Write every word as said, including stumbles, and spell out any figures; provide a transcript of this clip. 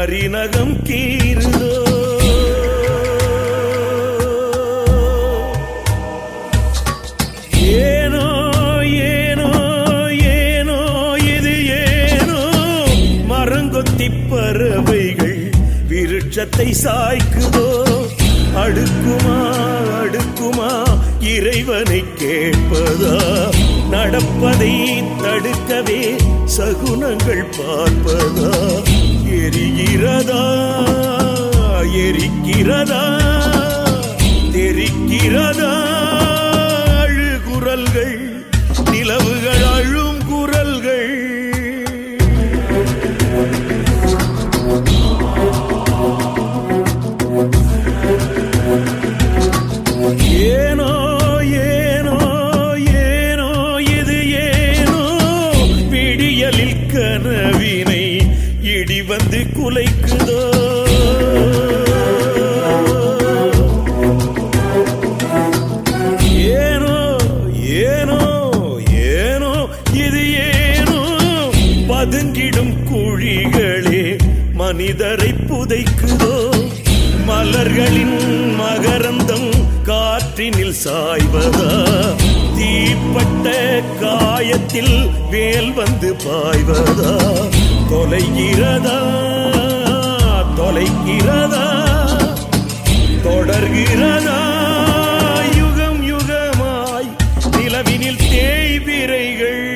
கரிநகம் கீறுதோ ஏனோ ஏனோ ஏனோ இது ஏனோ மரங்கொத்தி பறவைகள் விருட்சத்தை சாய்க்குதோ அடுக்குமா அடுக்குமா இறைவனை கேட்பதா நடப்பதை தடுக்கவே சகுனங்கள் பார்ப்பதா எரிகிறதா எரிக்கிறதா தெரிக்கிறதா அழுகுரல்கள் நிலவுகள் அழும் குரல்கள் ஏனோ ஏனோ ஏனோ இது ஏனோ விடியலில் கனவினை இடி வந்து குலைக்குதோ ஏனோ ஏனோ ஏனோ இது ஏனோ பதுங்கிடும் குழிகளே மனிதரை புதைக்குதோ மலர்களின் மகரந்தம் காற்றினில் சாய்வதா தீப்பட்ட காயத்தில் வேல் வந்து பாய்வதா தொலைகிறதா தொலைகிறதா தொடர்கிறதா யுகம் யுகமாய் நிலவினில் தேய்பிரைகள்